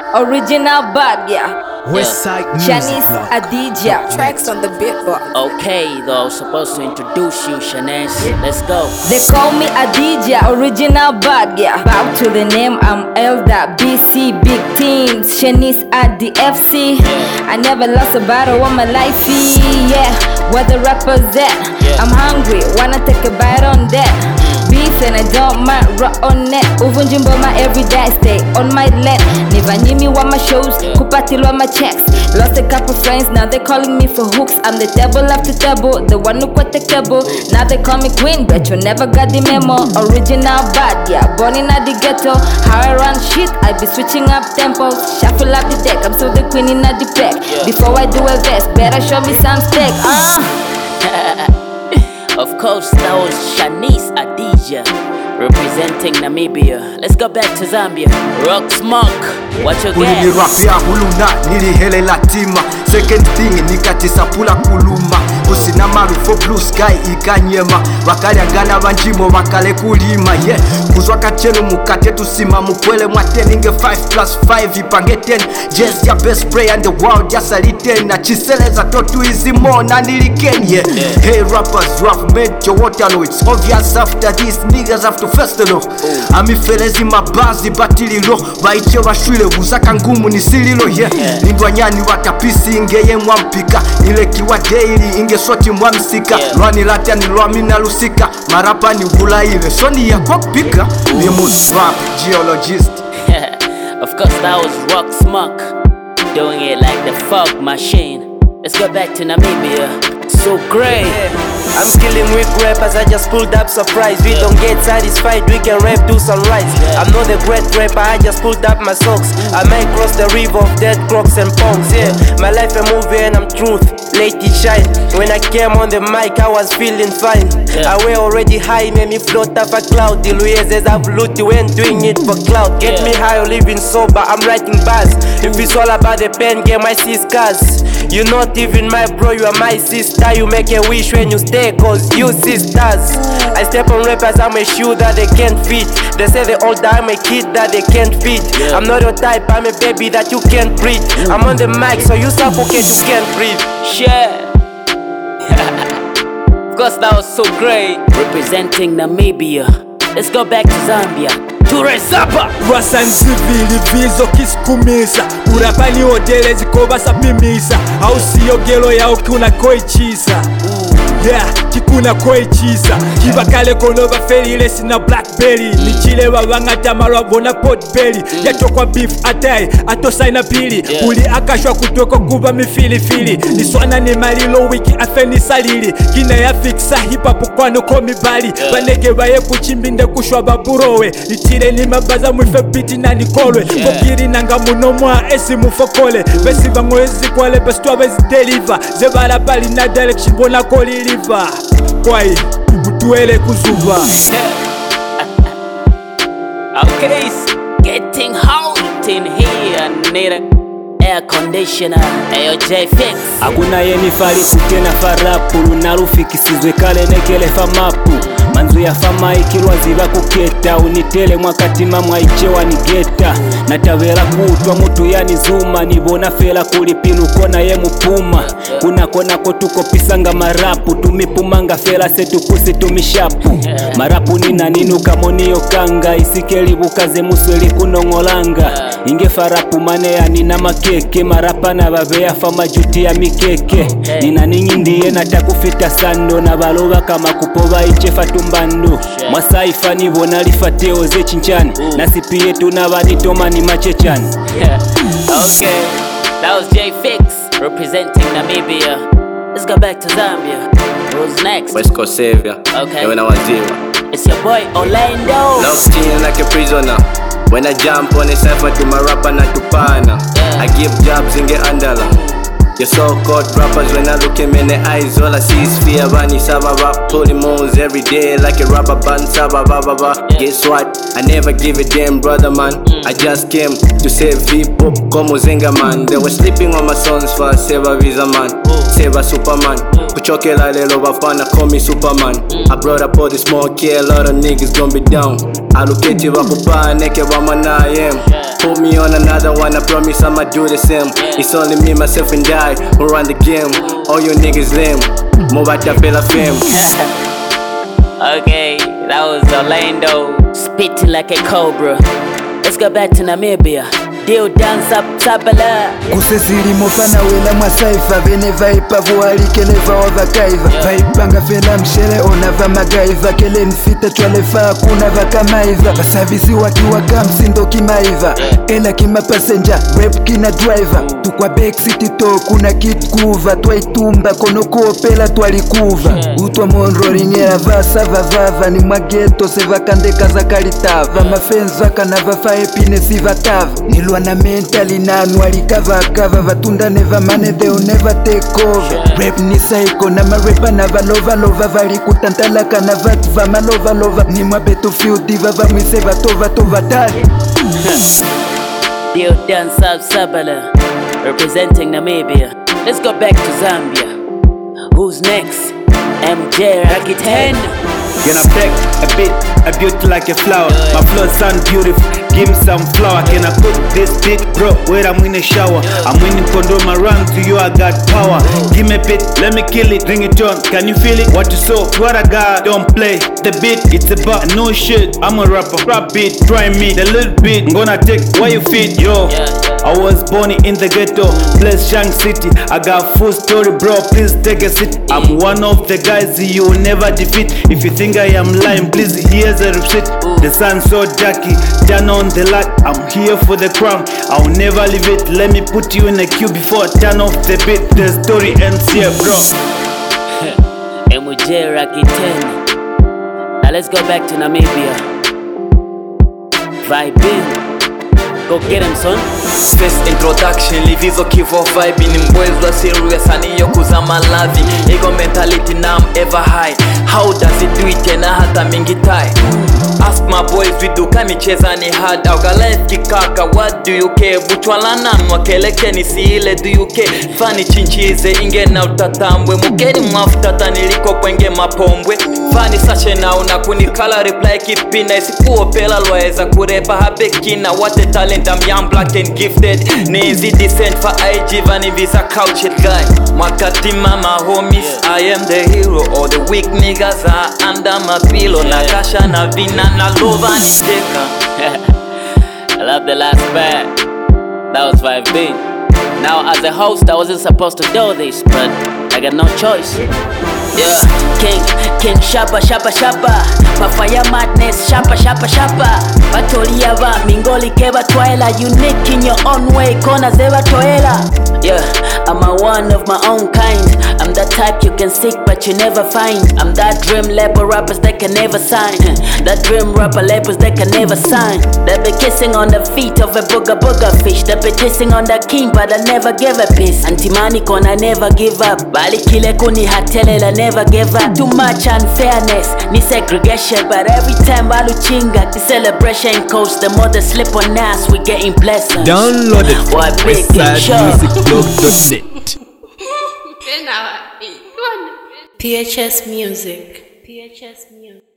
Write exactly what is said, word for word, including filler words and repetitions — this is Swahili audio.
Original bad, yeah. Westside Shanice Adidja. Tracks on the beatbox. Okay, though, I was supposed to introduce you, Shanice. Let's go. They call me Adidja, original bad, yeah. Bow to the name, I'm Elda, B C, big teams. Shanice at the F C. I never lost a battle on my life, yeah. Where the rappers at? I'm hungry, wanna take a bite on that. Beef and I don't mind rock on net. Uvunjimbo my everyday, stay on my lap. Never knew me want my shows, kupatilwa my checks. Lost a couple friends, now they calling me for hooks. I'm the devil after double, the one who quit the table. Now they call me queen, but you never got the memo. Original bad, yeah, born in the ghetto. How I run shit, I be switching up tempos. Shuffle up the deck, I'm still the queen in the pack. Before I do a vest, better show me some steak. Uh. Of course, that was Shanice Adidja, representing Namibia. Let's go back to Zambia. Rock Smoke, what you get? Kuni rap ya huluna, nilihele latima. Second thing, nikatisapula kuluma. Usina maru for blue sky, ikanyema. Wakali angana banjimo, wakale kulima, yeah. Kuzwaka chenu mukate tusima mukwele mwateni. Inge five plus five, ipange ten. Just your best prayer in the world, yasali ten. Na chiseleza totu izimo, na niliken, yeah. yeah. Hey rappers, you have made your water know. It's obvious after these niggas have to first low. Amifelezi mabazi batili lo. Baiche washwile, uzaka ngumu ni sililo, yeah. yeah. Nindwanyani watapisi ingeye mwampika. Nilekiwa daily, inge swati mwamsika. yeah. Lwani latia ni lwami na lusika. Marapa ni ugula ile, soni ya kwa pika. Remote rap, geologist. Of course, that was Rock Smoke, doing it like the fog machine. Let's go back to Namibia. So great. Yeah. I'm killing with rappers, I just pulled up surprise. We don't get satisfied, we can rap to sunrise. yeah. I'm not a great rapper, I just pulled up my socks. I might cross the river of dead crocs and punks. Yeah, my life a movie and I'm truth, late it shine. When I came on the mic, I was feeling fine. yeah. I were already high, made me float off a cloud. The Louises I've looked when doing it for cloud. Get yeah. me high or living sober, I'm writing bars. If it's all about the pen game, I see scars. You're not even my bro, you are my sister. You make a wish when you stay, cause you sisters. I step on rappers, I'm a shoe that they can't fit. They say they all die, I'm a kid that they can't fit. yeah. I'm not your type, I'm a baby that you can't breathe. I'm on the mic, so you suffocate, you can't breathe. Share. Of course, that was so great, representing Namibia. Let's go back to Zambia. Turesapa Rwasanzivili vizo kisikumisa. Urapani hotele zikoba sapimisa. Au siyo gelo yao kuna koi chisa. Yeah, kikuna koi chisa. Kibakale kono baferile sina blackberry. Nichile wabanga tamarwa bona potberry. Yacho kwa beef atai, ato saina pili. Uli akashwa kutoko kuba mifili fili. Niswana ni malilo wiki afeni salili. Kina ya fixa hipa pukwano komi bali. Baneke baye kuchimbinde kushwa baburowe. Nichile ni mabaza mwife biti na nikolwe. Kokiri nanga munomwa esi mufokole. Besi bangwezi kwale bestu wabezi deliver. Zebala bali na direction bona koli liva. Kwai, mutuele kuzuva. Okay, it's getting hot in here. Need a air conditioner. Ayo J Fix. Hakuna yeni fali kutena farapu. Lunarufikisizwe kale nekele famapu. Manzu ya fama ikilwa ziva kuketa. Unitele mwakatima mwaichewa nigeta. Natavela kutwa mutu yani zuma. Nibona fela kulipinu kona ye mupuma. Kuna kona kotuko pisanga marapu. Tumipumanga fela setu kusi tumishapu. Marapu nina ninu kamonio kanga. Isikeli bukaze musweli kunongolanga. Inge farapu mane ya nina makeke. Marapa na babea fama juti ya mikeke. Nina ningi ndiye natakufita sando. Na baloba kama kupoba ichefa tumbando. Masaifa nibona lifateo ze chinchani. Nasipiye tunabani toma ni machechani. Okay, that was J Fix, representing Namibia. Let's go back to Zambia. Who's next? West Coast Savior. Okay. When I was zero. It's your boy Orlando. Locked in like a prisoner. When I jump on a cipher to my rapper na tupana. yeah. I give jobs in get andala. Your so-called rappers, when I look him in the eyes, all I see is fear. Vani saba rap, polymons every day like a rubber band. Saba ba ba ba. Guess what? I never give a damn, brother man. mm. I just came to save hip-hop como Zenga man. They were sleeping on my sons for Seva Visa man. Ooh. Seva Superman. Kuchoke la lelo bafana call me Superman. mm. I brought up all the small care, a lot of niggas gon' be down. Aluketi wakupa neke wama na I am. Put me on another another one, I promise I'ma do the same. It's only me, myself and I who run the game. All you niggas lame, more about that fella fame. Okay, that was Orlando, spitting like a cobra. Let's go back to Namibia. Deal dance up tabala. Kusesili mofana wela masaifa vene vaipa vuali keleva wavakaiva vaipanga fela mshele ona vamagaiva kele mfita twalefa kuna vakamaiva vasavisi wakiwa kamsindo kimaiva ela kima passenger rap kina driver tukwa backseat to kuna kit kuva twaitumba kono kopela twalikuva utwa monroringera vasa vavava ni mageto sevakandeka zakalitava mafenza kana vafa epinesi vatava nilwa na mentally nanwa likava kava vatunda never money they will never take over. Rap ni psycho na marepa na valova lova vali kutantalaka na vatu va malova lova ni mabeto field diva va mise vatova tova tali. Deal dance up Sabala, representing Namibia. Let's go back to Zambia. Who's next? M J Rakuten. Gonna back a bit, a beauty like a flower. My flow sound beautiful, give me some flower. Can I cook this beat, bro? Wait, I'm in the shower. I'm winning condom, I run to you, I got power. Give me a bit, let me kill it, bring it on. Can you feel it? What you saw, what I got, don't play. The beat, it's about no shit. I'm a rapper, rap beat, try me. The little bit, I'm gonna take where you fit, yo. I was born in the ghetto, place Shank City. I got full story, bro, please take a seat. I'm one of the guys you will never defeat. If you think I am lying, please here's a receipt. The sun's so darky, turn on the light. I'm here for the crown, I'll never leave it. Let me put you in a queue before I turn off the beat. The story ends here, bro. M J Rakuten. Now let's go back to Namibia. Vibe in. Go get him, son. First introduction, livizo kivo vibe. Ni mbwezwa serious aniyo kuzama lavi. Ego mentality now I'm ever high. How does it do it tena hata mingi tai? Ask my boys viduka micheza ni hard. Auga life kikaka, what do you care? Buchwalana nwakeleke nisi ile do you care? Fani chinchize inge na utatambwe. Mugeni mwafutata niliko kwenge mapombwe. Fani sache na unakunikala reply kipina. Isikuo pela lwaeza kurepa habekina. What a talent, I'm young, black and gifted. Nezy descent for I G Vani visa couch it guy. Makati mama homies, I am the hero. All the weak niggas are under my pillow. Nakasha na vina na lova niteka. I love the last part. That was five B. Now as a host I wasn't supposed to do this, but I got no choice. Yeah, King, King Shabba Shabba Shabba. Papaya madness, Shabba Shabba Shabba. Batolia va, mingoli keba twaila. Unique in your own way, kona zeva toela. Yeah, I'm a one of my own kind. I'm that type you can seek but you never find. I'm that dream label rappers that can never sign. That dream rapper labels that can never sign. They be kissing on the feet of a booga booga fish. They be dissing on the king but I never give a piss. Antimani kona never give up. Bali kile kuni hatelela never give up. Too much unfairness, ni segregation. But every time baluchinga, the celebration coach. The more they slip on us, we getting blessings. Download it Why from big and sharp? westside music blog dot net. P H S Music. P H S Music.